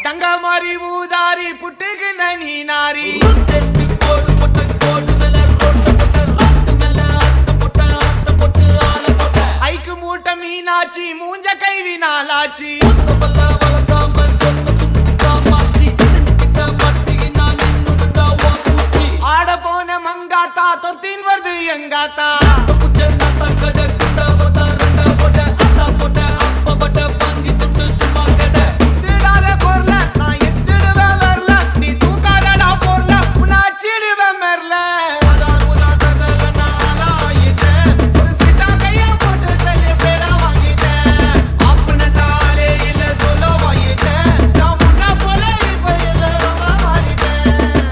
டங்கா மாறி ஊதாரி புட்டுக்கு நனி நாரி ஐக்கு மூட்டை மீனாச்சி மூஞ்ச கைவி நாளாச்சி ஆட போன மங்காத்தா தொத்தின் வருது எங்காத்தா